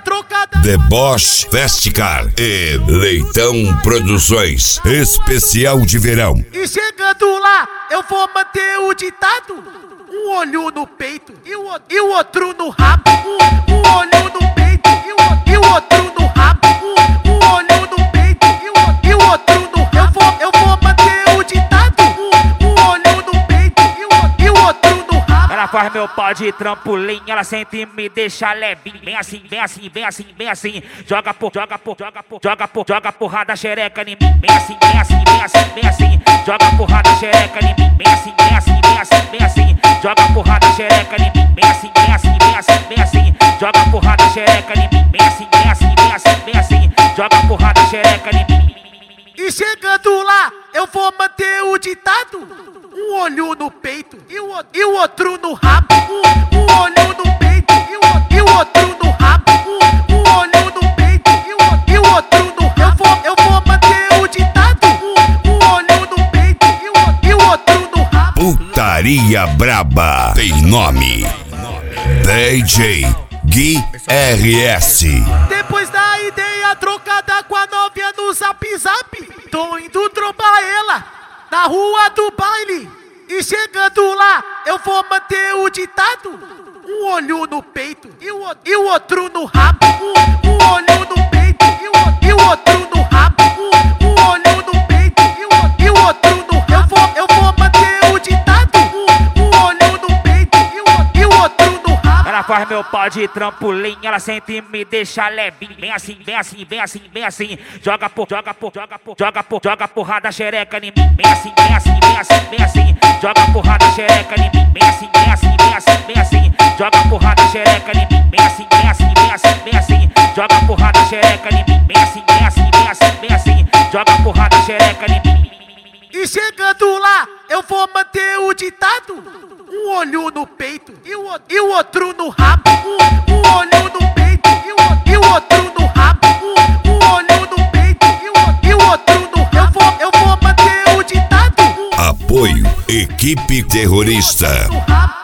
trocada. Deboche Festicar e Leitão Produções, especial de verão. E chegando lá, eu vou manter o ditado: um olho no peito e o outro no rabo. Um olho no peito e o outro no rabo. Um olho no peito e o outro no rabo. Eu vou manter o ditado: um olho no peito e o outro no rabo. Ela faz meu pau de trampolim, ela sente e me deixa levinho. Vem assim, vem assim, vem assim, vem assim. Joga porrada xereca em mim. Vem assim, vem assim, vem assim, vem assim. Joga porrada xereca em mim. Vem assim, vem assim, vem assim, vem assim. Joga porrada xereca em mim. Vem assim, vem assim, vem assim, vem assim. Joga porrada xereca em mim. Vem assim, vem assim, vem assim, vem assim. Joga porrada xereca em mim. E chegando lá, eu vou manter o ditado: um olho no peito e o outro no rabo. Um olho no peito e o outro no rabo. Um olho no peito e o outro no rabo. Eu vou manter o ditado: um olho no peito e o outro no rabo. Putaria Braba tem nome: DJ Gui RS. Depois da ideia trocada com a novinha no Zap Zap, tô indo trombar ela na rua do baile. E chegando lá, eu vou manter o ditado: um olho no peito e o outro no rabo. Um olho no peito e o outro no rabo. Um olho no peito e o outro no rabo. Eu vou manter o ditado: um olho no peito e o outro no rabo. Ela faz meu pau de trampolim, ela sente e me deixa levinho. Vem assim, vem assim, vem assim, vem assim. Joga porrada xereca em mim. Vem assim, vem assim, vem assim, vem assim. Joga porrada xereca em mim. Vem assim, vem assim, vem assim, vem assim. Joga porrada xereca em mim. Vem assim, vem assim, vem assim, vem assim. Joga porrada xereca em mim. Vem assim, vem assim, vem assim, vem assim. Joga porrada xereca em mim. E chegando lá, eu vou manter o ditado: um olho no peito e o outro no rabo. Um olho no peito e o outro no rabo. Um olho no peito e o outro no rabo. Eu vou manter o ditado: Apoio Equipe Terrorista. no rabo.